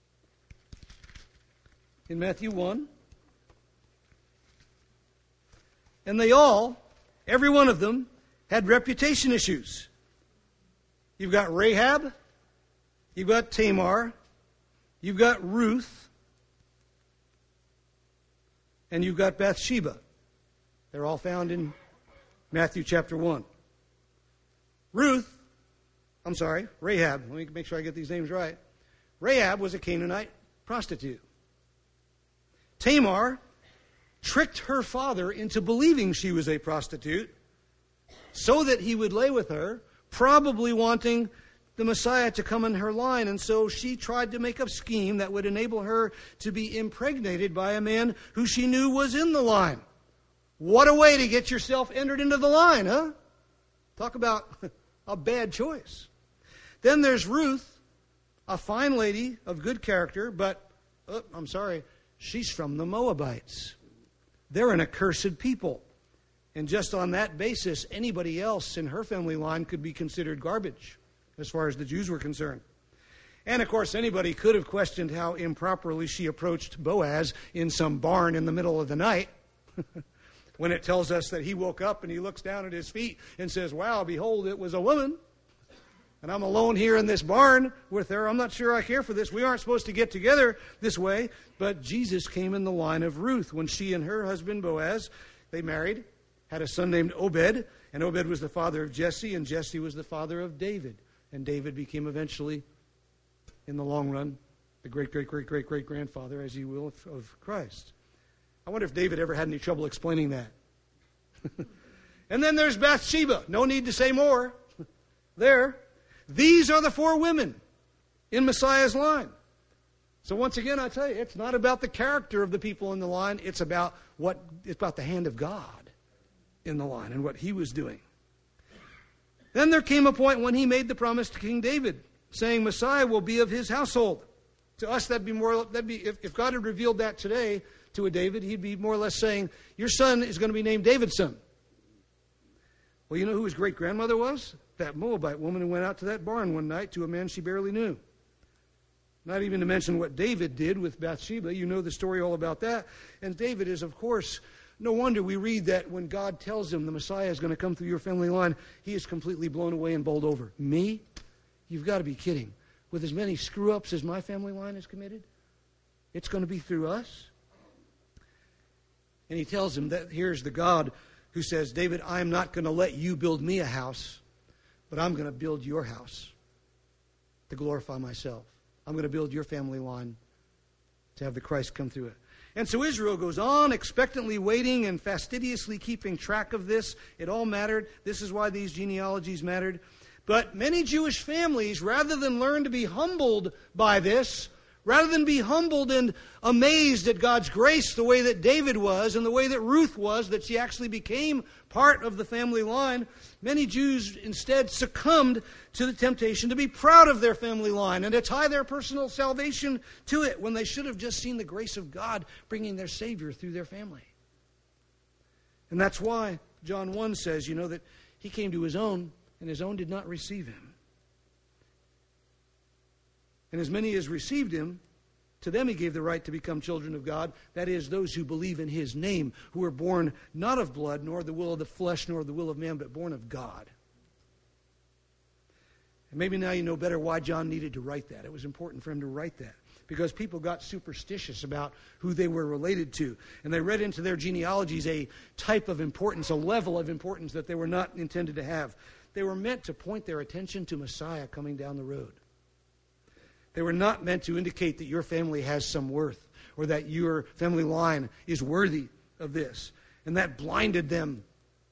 In Matthew one. And they all, every one of them, had reputation issues. You've got Rahab, you've got Tamar, you've got Ruth, and you've got Bathsheba. They're all found in Matthew chapter one. Ruth, I'm sorry, Rahab, let me make sure I get these names right. Rahab was a Canaanite prostitute. Tamar tricked her father into believing she was a prostitute so that he would lay with her, probably wanting the Messiah to come in her line. And so she tried to make a scheme that would enable her to be impregnated by a man who she knew was in the line. What a way to get yourself entered into the line, huh? Talk about a bad choice. Then there's Ruth, a fine lady of good character, but, oh, I'm sorry, she's from the Moabites. They're an accursed people. And just on that basis, anybody else in her family line could be considered garbage as far as the Jews were concerned. And, of course, anybody could have questioned how improperly she approached Boaz in some barn in the middle of the night when it tells us that he woke up and he looks down at his feet and says, wow, behold, it was a woman. And I'm alone here in this barn with her. I'm not sure I care for this. We aren't supposed to get together this way. But Jesus came in the line of Ruth when she and her husband Boaz, they married, had a son named Obed. And Obed was the father of Jesse, and Jesse was the father of David. And David became eventually, in the long run, the great, great, great, great, great grandfather, as you will, of, of Christ. I wonder if David ever had any trouble explaining that. And then there's Bathsheba. No need to say more. There. These are the four women in Messiah's line. So once again, I tell you, it's not about the character of the people in the line. It's about what it's about the hand of God in the line and what he was doing. Then there came a point when he made the promise to King David, saying Messiah will be of his household. To us, that'd be more. That'd be if, if God had revealed that today to a David, he'd be more or less saying, your son is going to be named David's son. Well, you know who his great grandmother was? That Moabite woman who went out to that barn one night to a man she barely knew. Not even to mention what David did with Bathsheba. You know the story all about that. And David is, of course, no wonder we read that when God tells him the Messiah is going to come through your family line, he is completely blown away and bowled over. Me? You've got to be kidding. With as many screw-ups as my family line has committed, it's going to be through us? And he tells him that here's the God who says, David, I am not going to let you build me a house, but I'm going to build your house to glorify myself. I'm going to build your family line to have the Christ come through it. And so Israel goes on expectantly waiting and fastidiously keeping track of this. It all mattered. This is why these genealogies mattered. But many Jewish families, rather than learn to be humbled by this, rather than be humbled and amazed at God's grace the way that David was and the way that Ruth was, that she actually became part of the family line, many Jews instead succumbed to the temptation to be proud of their family line and to tie their personal salvation to it when they should have just seen the grace of God bringing their Savior through their family. And that's why John one says, you know, that he came to his own and his own did not receive him. And as many as received him, to them he gave the right to become children of God. That is, those who believe in his name, who were born not of blood, nor the will of the flesh, nor the will of man, but born of God. And maybe now you know better why John needed to write that. It was important for him to write that, because people got superstitious about who they were related to. And they read into their genealogies a type of importance, a level of importance that they were not intended to have. They were meant to point their attention to Messiah coming down the road. They were not meant to indicate that your family has some worth or that your family line is worthy of this. And that blinded them,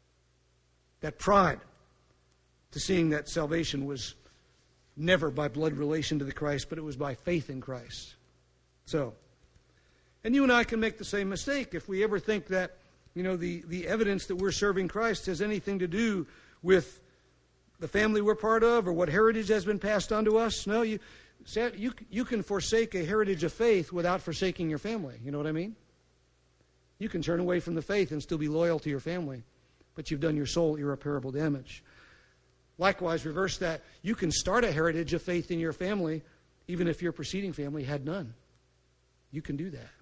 that pride, to seeing that salvation was never by blood relation to the Christ, but it was by faith in Christ. So, and you and I can make the same mistake if we ever think that, you know, the, the evidence that we're serving Christ has anything to do with the family we're part of or what heritage has been passed on to us. No, you... You, you can forsake a heritage of faith without forsaking your family. You know what I mean? You can turn away from the faith and still be loyal to your family, but you've done your soul irreparable damage. Likewise, reverse that. You can start a heritage of faith in your family, even if your preceding family had none. You can do that.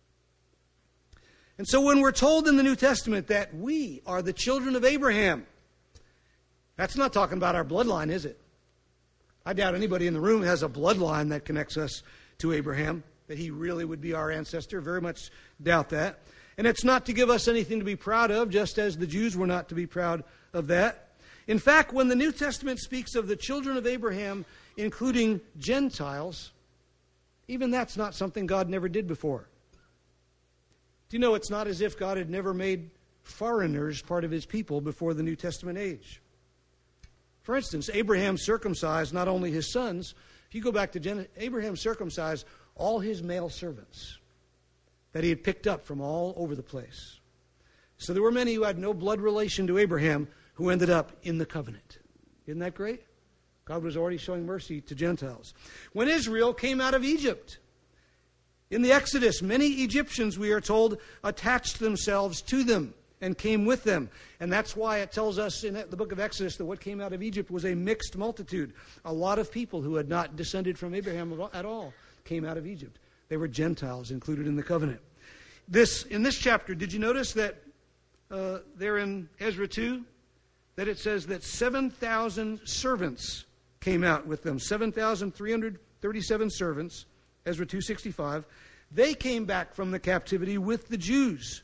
And so when we're told in the New Testament that we are the children of Abraham, that's not talking about our bloodline, is it? I doubt anybody in the room has a bloodline that connects us to Abraham, that he really would be our ancestor. Very much doubt that. And it's not to give us anything to be proud of, just as the Jews were not to be proud of that. In fact, when the New Testament speaks of the children of Abraham, including Gentiles, even that's not something God never did before. Do you know it's not as if God had never made foreigners part of his people before the New Testament age? For instance, Abraham circumcised not only his sons. If you go back to Genesis, Abraham circumcised all his male servants that he had picked up from all over the place. So there were many who had no blood relation to Abraham who ended up in the covenant. Isn't that great? God was already showing mercy to Gentiles. When Israel came out of Egypt, in the Exodus, many Egyptians, we are told, attached themselves to them and came with them. And that's why it tells us in the book of Exodus that what came out of Egypt was a mixed multitude. A lot of people who had not descended from Abraham at all came out of Egypt. They were Gentiles included in the covenant. This in this chapter, did you notice that uh, there in Ezra two, that it says that seven thousand servants came out with them. seven thousand three hundred thirty-seven servants, Ezra two sixty-five. They came back from the captivity with the Jews.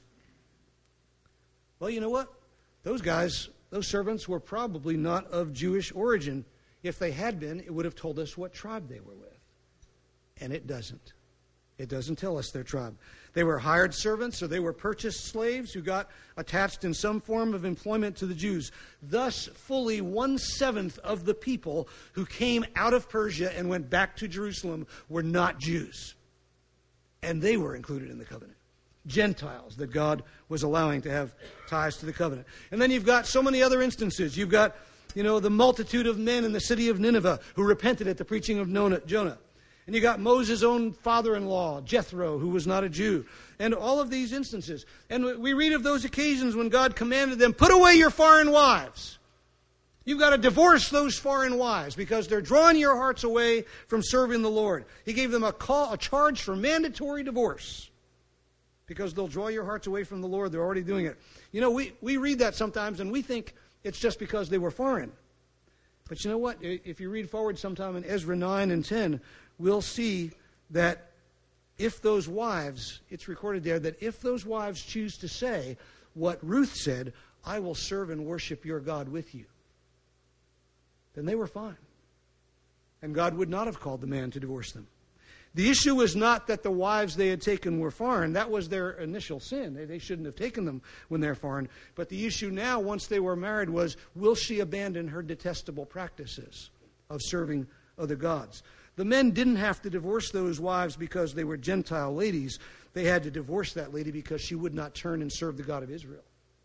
Well, you know what? Those guys, those servants were probably not of Jewish origin. If they had been, it would have told us what tribe they were with. And it doesn't. It doesn't tell us their tribe. They were hired servants, or they were purchased slaves who got attached in some form of employment to the Jews. Thus, fully one-seventh of the people who came out of Persia and went back to Jerusalem were not Jews. And they were included in the covenant. Gentiles that God was allowing to have ties to the covenant. And then you've got so many other instances. You've got, you know, the multitude of men in the city of Nineveh who repented at the preaching of Jonah. And you got Moses' own father-in-law, Jethro, who was not a Jew. And all of these instances. And we read of those occasions when God commanded them, put away your foreign wives. You've got to divorce those foreign wives because they're drawing your hearts away from serving the Lord. He gave them a call, a charge for mandatory divorce. Because they'll draw your hearts away from the Lord. They're already doing it. You know, we, we read that sometimes and we think it's just because they were foreign. But you know what? If you read forward sometime in Ezra nine and ten, we'll see that if those wives, it's recorded there, that if those wives choose to say what Ruth said, I will serve and worship your God with you, then they were fine. And God would not have called the man to divorce them. The issue was not that the wives they had taken were foreign. That was their initial sin. They, they shouldn't have taken them when they're foreign. But the issue now, once they were married, was, will she abandon her detestable practices of serving other gods? The men didn't have to divorce those wives because they were Gentile ladies. They had to divorce that lady because she would not turn and serve the God of Israel.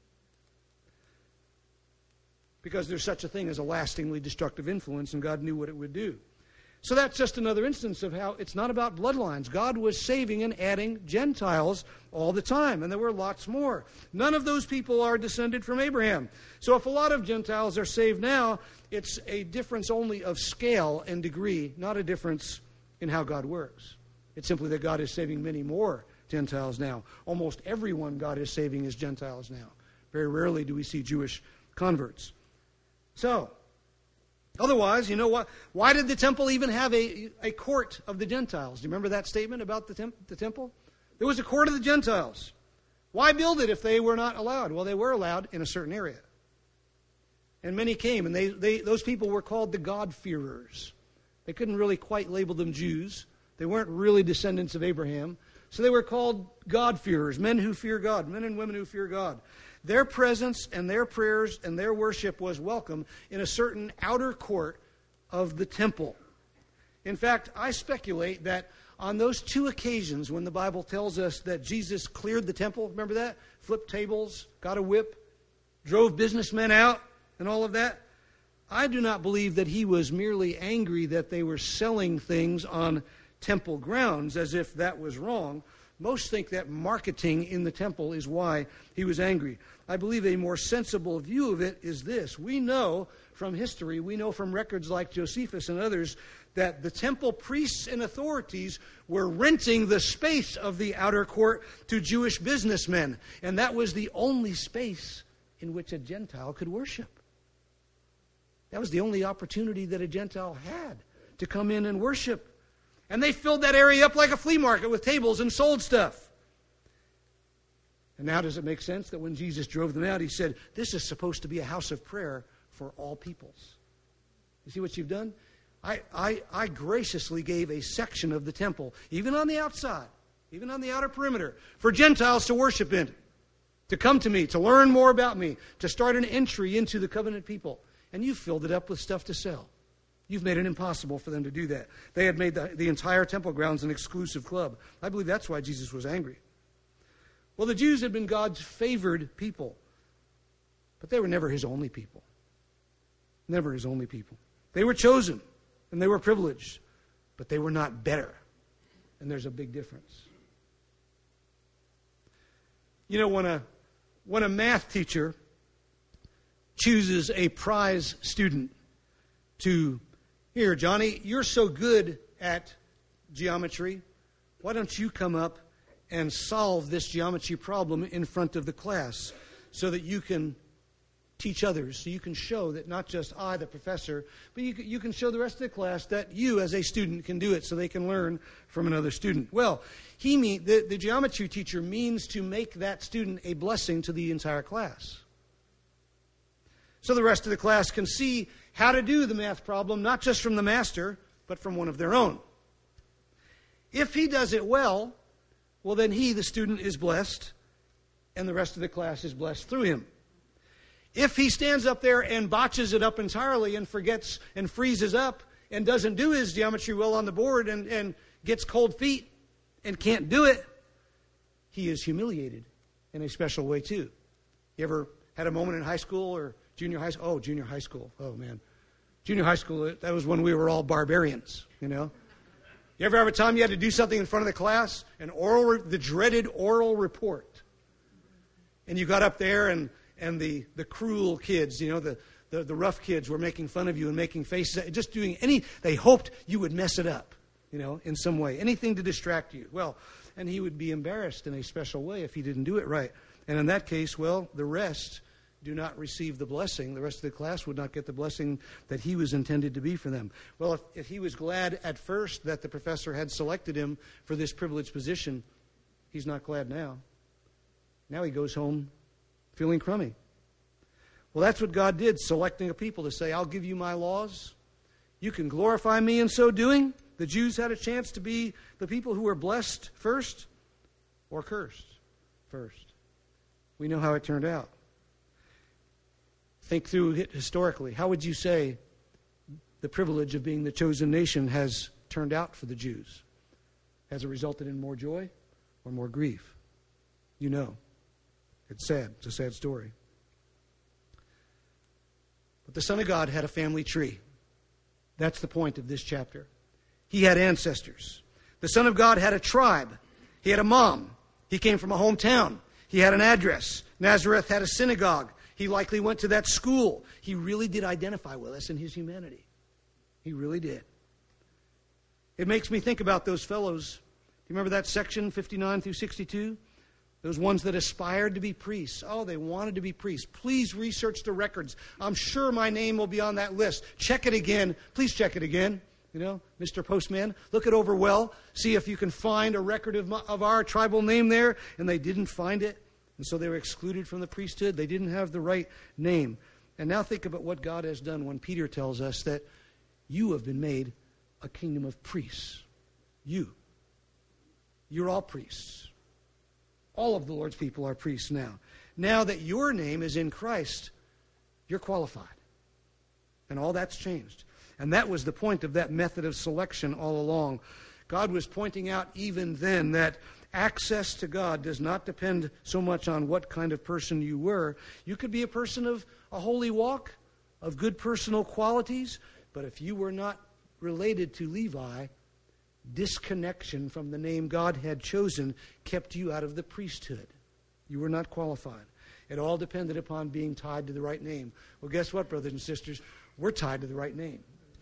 Because there's such a thing as a lastingly destructive influence, and God knew what it would do. So that's just another instance of how it's not about bloodlines. God was saving and adding Gentiles all the time, and there were lots more. None of those people are descended from Abraham. So if a lot of Gentiles are saved now, it's a difference only of scale and degree, not a difference in how God works. It's simply that God is saving many more Gentiles now. Almost everyone God is saving is Gentiles now. Very rarely do we see Jewish converts. So, otherwise, you know what? Why did the temple even have a, a court of the Gentiles? Do you remember that statement about the, temp, the temple? There was a court of the Gentiles. Why build it if they were not allowed? Well, they were allowed in a certain area. And many came, and they, they those people were called the God-fearers. They couldn't really quite label them Jews. They weren't really descendants of Abraham. So they were called God-fearers, men who fear God, men and women who fear God. Their presence and their prayers and their worship was welcome in a certain outer court of the temple. In fact, I speculate that on those two occasions when the Bible tells us that Jesus cleared the temple, remember that? Flipped tables, got a whip, drove businessmen out, and all of that. I do not believe that he was merely angry that they were selling things on temple grounds, as if that was wrong. Most think that marketing in the temple is why he was angry. I believe a more sensible view of it is this. We know from history, we know from records like Josephus and others, that the temple priests and authorities were renting the space of the outer court to Jewish businessmen. And that was the only space in which a Gentile could worship. That was the only opportunity that a Gentile had to come in and worship. And they filled that area up like a flea market with tables and sold stuff. And now does it make sense that when Jesus drove them out, he said, this is supposed to be a house of prayer for all peoples. You see what you've done? I, I, I graciously gave a section of the temple, even on the outside, even on the outer perimeter, for Gentiles to worship in, to come to me, to learn more about me, to start an entry into the covenant people. And you filled it up with stuff to sell. You've made it impossible for them to do that. They had made the, the entire temple grounds an exclusive club. I believe that's why Jesus was angry. Well, the Jews had been God's favored people, but they were never his only people. Never his only people. They were chosen, and they were privileged, but they were not better. And there's a big difference. You know, when a, when a math teacher chooses a prize student to, here, Johnny, you're so good at geometry, why don't you come up and solve this geometry problem in front of the class so that you can teach others, so you can show that not just I, the professor, but you can, you can show the rest of the class that you as a student can do it so they can learn from another student. Well, he mean, the, the geometry teacher means to make that student a blessing to the entire class. So the rest of the class can see how to do the math problem, not just from the master, but from one of their own. If he does it well, well, then he, the student, is blessed, and the rest of the class is blessed through him. If he stands up there and botches it up entirely and forgets and freezes up and doesn't do his geometry well on the board and, and gets cold feet and can't do it, he is humiliated in a special way too. You ever had a moment in high school or junior high school? Oh, junior high school. Oh, man. Junior high school, that was when we were all barbarians, you know. You ever have a time you had to do something in front of the class? An oral, the dreaded oral report. And you got up there and, and the, the cruel kids, you know, the, the, the rough kids were making fun of you and making faces, just doing any, they hoped you would mess it up, you know, in some way. Anything to distract you. Well, and he would be embarrassed in a special way if he didn't do it right. And in that case, well, the rest do not receive the blessing. The rest of the class would not get the blessing that he was intended to be for them. Well, if, if he was glad at first that the professor had selected him for this privileged position, he's not glad now. Now he goes home feeling crummy. Well, that's what God did, selecting a people to say, I'll give you my laws. You can glorify me in so doing, The Jews had a chance to be the people who were blessed first or cursed first. We know how it turned out. Think through it historically. How would you say the privilege of being the chosen nation has turned out for the Jews? Has it resulted in more joy or more grief? You know. It's sad. It's a sad story. But the Son of God had a family tree. That's the point of this chapter. He had ancestors. The Son of God had a tribe. He had a mom. He came from a hometown. He had an address. Nazareth had a synagogue. He likely went to that school. He really did identify with us in his humanity. He really did. It makes me think about those fellows. Do you remember that section, fifty-nine through sixty-two? Those ones that aspired to be priests. Oh, they wanted to be priests. Please research the records. I'm sure my name will be on that list. Check it again. Please check it again. You know, Mister Postman, look it over well. See if you can find a record of, my, of our tribal name there. And they didn't find it. And so they were excluded from the priesthood. They didn't have the right name. And now think about what God has done when Peter tells us that you have been made a kingdom of priests. You. You're all priests. All of the Lord's people are priests now. Now that your name is in Christ, you're qualified. And all that's changed. And that was the point of that method of selection all along. God was pointing out even then that access to God does not depend so much on what kind of person you were. You could be a person of a holy walk, of good personal qualities, but if you were not related to Levi, disconnection from the name God had chosen kept you out of the priesthood. You were not qualified. It all depended upon being tied to the right name. Well, guess what, brothers and sisters? We're tied to the right name.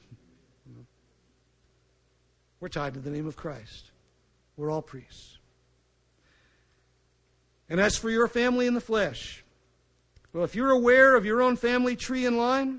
We're tied to the name of Christ. We're all priests. And as for your family in the flesh, well, if you're aware of your own family tree and line,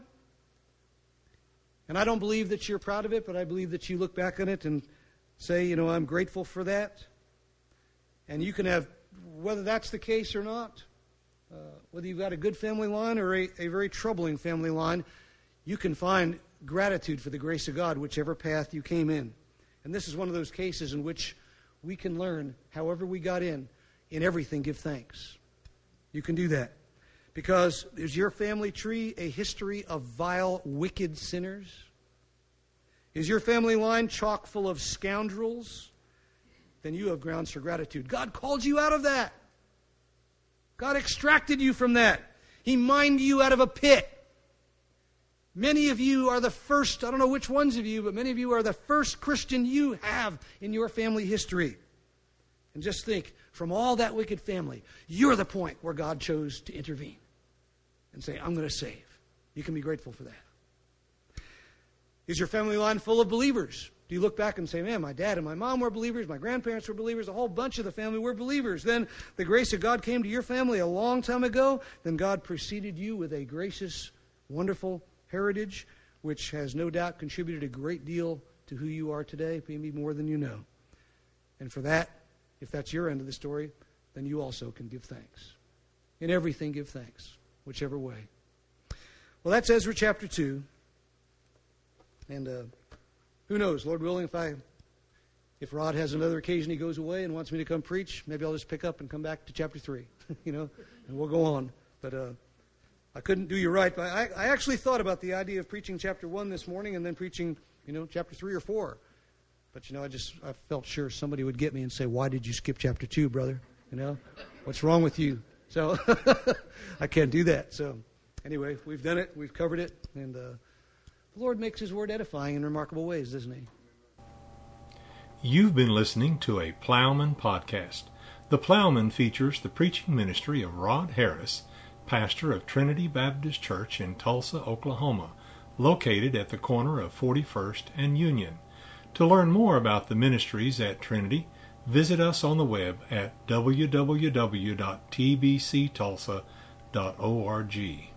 and I don't believe that you're proud of it, but I believe that you look back on it and say, you know, I'm grateful for that. And you can have, whether that's the case or not, uh, whether you've got a good family line or a, a very troubling family line, you can find gratitude for the grace of God, whichever path you came in. And this is one of those cases in which we can learn, however we got in, in everything give thanks. You can do that. Because is your family tree a history of vile, wicked sinners? Is your family line chock full of scoundrels? Then you have grounds for gratitude. God called you out of that. God extracted you from that. He mined you out of a pit. Many of you are the first, I don't know which ones of you, but many of you are the first Christian you have in your family history. And just think, from all that wicked family, you're the point where God chose to intervene and say, I'm going to save. You can be grateful for that. Is your family line full of believers? Do you look back and say, man, my dad and my mom were believers, my grandparents were believers, a whole bunch of the family were believers. Then the grace of God came to your family a long time ago. Then God preceded you with a gracious, wonderful heritage, which has no doubt contributed a great deal to who you are today, maybe more than you know. And for that, if that's your end of the story, then you also can give thanks. In everything, give thanks, whichever way. Well, that's Ezra chapter two. And uh, who knows, Lord willing, if I, if Rod has another occasion he goes away and wants me to come preach, maybe I'll just pick up and come back to chapter three, you know, and we'll go on. But uh, I couldn't do you right. But I, I actually thought about the idea of preaching chapter one this morning and then preaching, you know, chapter three or four. But, you know, I just, I felt sure somebody would get me and say, why did you skip chapter two, brother? You know, what's wrong with you? So I can't do that. So anyway, we've done it. We've covered it. And uh, the Lord makes His word edifying in remarkable ways, doesn't He? You've been listening to a Plowman podcast. The Plowman features the preaching ministry of Rod Harris, pastor of Trinity Baptist Church in Tulsa, Oklahoma, located at the corner of forty-first and Union. To learn more about the ministries at Trinity, visit us on the web at w w w dot t b c tulsa dot org.